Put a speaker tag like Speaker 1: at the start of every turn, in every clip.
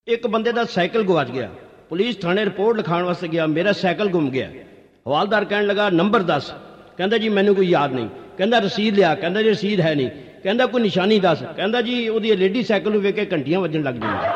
Speaker 1: एक बंदे का साइकिल गवाच गया। पुलिस थाने रिपोर्ट लिखाने वास्ते गया, मेरा साइकिल गुम गया। हवालदार कहने लगा नंबर दस, कहता जी मैनू कोई याद नहीं। कहता रसीद लिया, कहता जी रसीद है नहीं। कहता कोई निशानी दस, कहता जी वो लेडी साइकिल वेख के घंटियां वजन लग जाएंगी।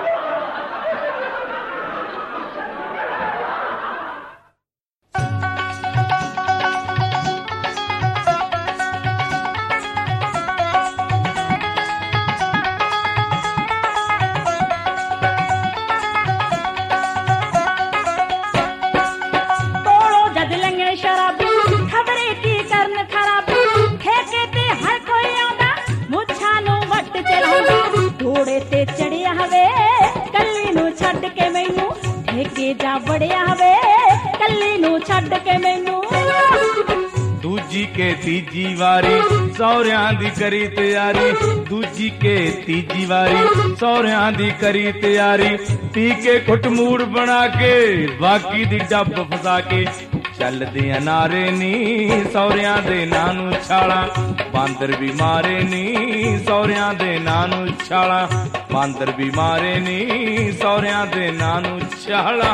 Speaker 2: चढ़िया वे कली नू छड्ड के मैनू ठेके जा बड़िया वे कली नू छड्ड के मैनू।
Speaker 3: दूजी के तीजी वारी सौरियां दी करी तैयारी, दूजी के तीजी वारी सौरियां दी करी तैयारी। पी के कुट मूड बना के बाकी दी डब फसा के चलदे नारे नी सौरियां दे नानू छाला। बांदर भी मारे नी सौरियां दे नानू छाला, बांदर भी मारे नी सौरियां दे नानू छाला।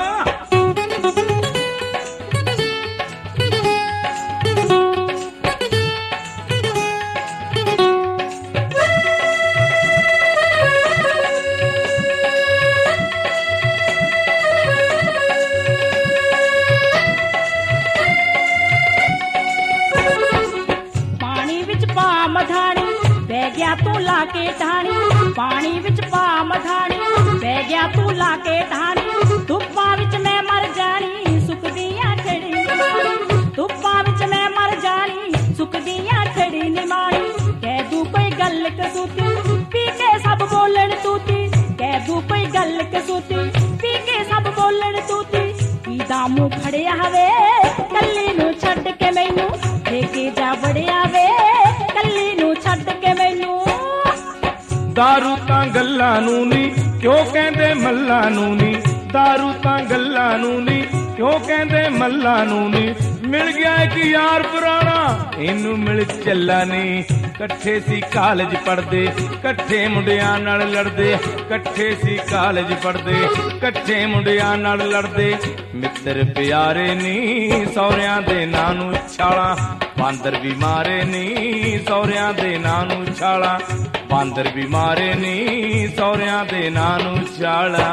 Speaker 3: तू लाके ढाणी पानी विच पा मधानी, बह गया तू लाके ढाणी। धुप्पा विच मैं मर जानी सुकदियां खड़ी निमाणी, धुप्पा विच मैं मर जानी सुकदियां खड़ी निमाणी। कह दू कोई गल कसूती पी के सब बोलन तूती, कह दू कोई गल कसूती पी के सब बोलन तूती। कीदा मुंह खड़िया वे कली नू छड्ड के मैनू ठेके जा बड़िया वे कली नू छड्ड के मैनू। दारू तां गल्लां नू नी क्यों कहंदे मल्लां नू नी, दारू तां गल्लां नू नी क्यों कहंदे मल्लां नू नी। मिल गया एक यार पुराना इनू मिल चला नहीं। कट्ठे सी कालेज पढ़दे कट्ठे मुंडियां नाल लड़दे, कट्ठे सी कालेज पढ़दे कट्ठे मुंडियां नाल लड़दे। मित्र प्यारे नी सौरियां दे नानू छाला, बांदर भी मारे नी सौरियां दे नानू छाला, बांदर भी मारे नी सौरियां दे नानू छाला।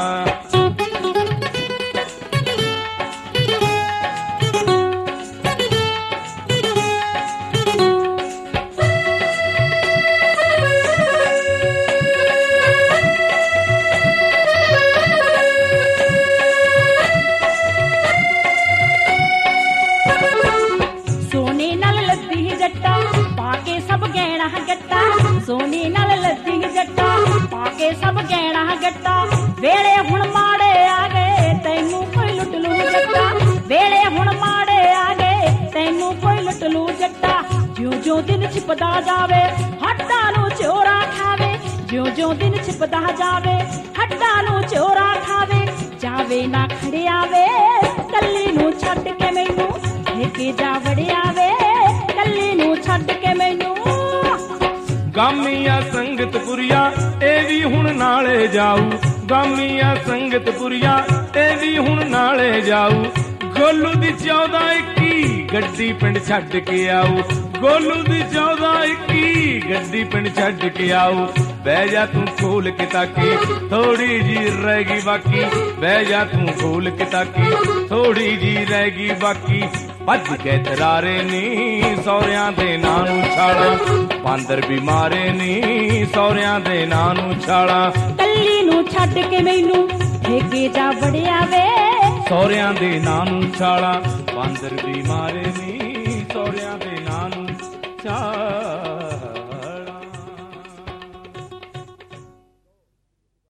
Speaker 2: सोनी नाल लद्दी जट्टा पाके सब गहना गट्टा। वेले हुण माड़े आ गए तैनू कोई लुट लू जट्टा, वेले हुण माड़े आ गए तैनू कोई लुट लू जट्टा। ज्यों ज्यों दिन छिपदा जावे हड्डां नू चोरा खावे, ज्यों ज्यों दिन छिपदा जावे हड्डां नू चोरा खावे। जावे ना खड़िया वे कली नू छड्ड के मैनू ठेके जा वड़िया वे कली नू छड्ड के मैनू।
Speaker 3: गामिया संगत पुरिया ए भी हुण नाले जाऊ, गामिया संगत पुरिया ए भी हुण नाले जाऊ। गोलू दी 14-21 गड्डी पिंड छड्ड के आऊ, गोलू दी 14-21 गड्डी पिंड छड्ड के आऊ। बह जा तू खोल के ताकी थोड़ी जी रहेगी बाकी, बह जा तू खोल के ताकी थोड़ी जी रहेगी बाकी। भज के तरारे नी सौरियां दे नानू छाला, बांदर भी मारे नी सौरियां दे नानू छाला।
Speaker 2: कली नू छड्ड के मैनू ठेके जा बड़िया वे
Speaker 3: सौरियां दे नानू छाला, बांदर भी मारे नी।